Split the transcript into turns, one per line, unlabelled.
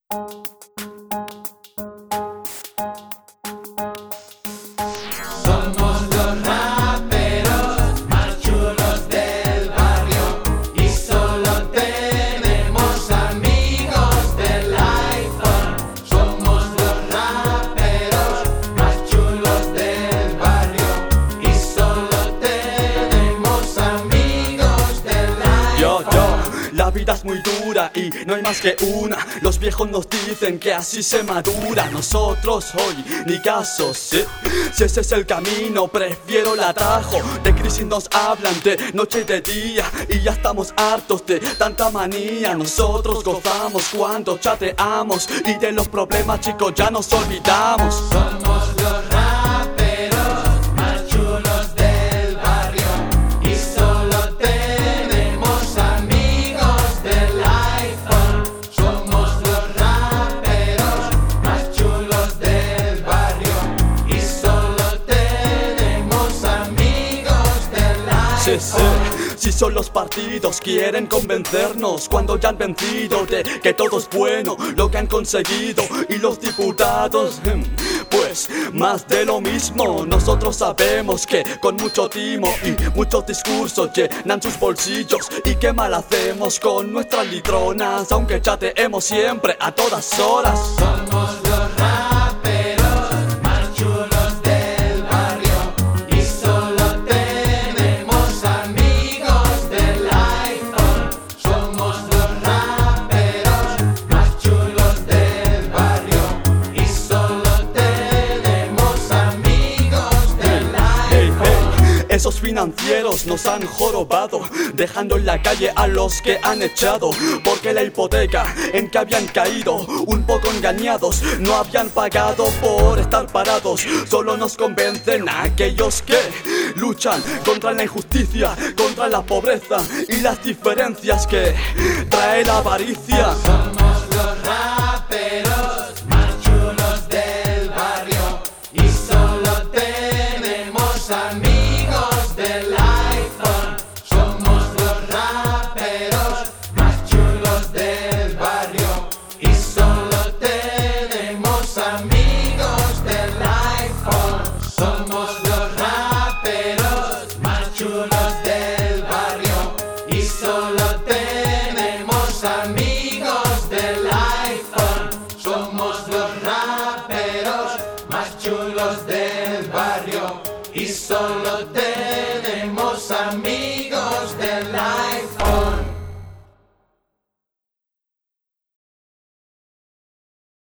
Somos los raperos más chulos del barrio y solo tenemos amigos del iPhone. Somos los raperos más chulos del barrio y solo tenemos amigos del iPhone.
La vida es muy dura y no hay más que una. Los viejos nos dicen que así se madura. Nosotros hoy ni caso, sí. Si ese es el camino, prefiero el atajo. De crisis nos hablan de noche y de día y ya estamos hartos de tanta manía. Nosotros gozamos cuando chateamos y de los problemas, chicos, ya nos olvidamos.
Somos los raperos más chulos del barrio y solo tenemos amigos del iPhone. Somos los raperos más chulos del barrio y solo tenemos amigos del iPhone.
Si son los partidos quieren convencernos cuando ya han vencido de que todo es bueno lo que han conseguido, y los diputados, pues más de lo mismo. Nosotros sabemos que con mucho timo y muchos discursos llenan sus bolsillos, y qué mal hacemos con nuestras litronas, aunque chateemos siempre a todas horas.
Somos los raperos más chulos del barrio y solo tenemos amigos del iPhone. Somos los raperos más chulos del barrio y solo tenemos amigos del iPhone.
Esos financieros nos han jorobado, dejando en la calle a los que han echado, porque la hipoteca en que habían caído, un poco engañados, no habían pagado por estar parados. Solo nos convencen a aquellos que luchan contra la injusticia, contra la pobreza y las diferencias que trae la avaricia.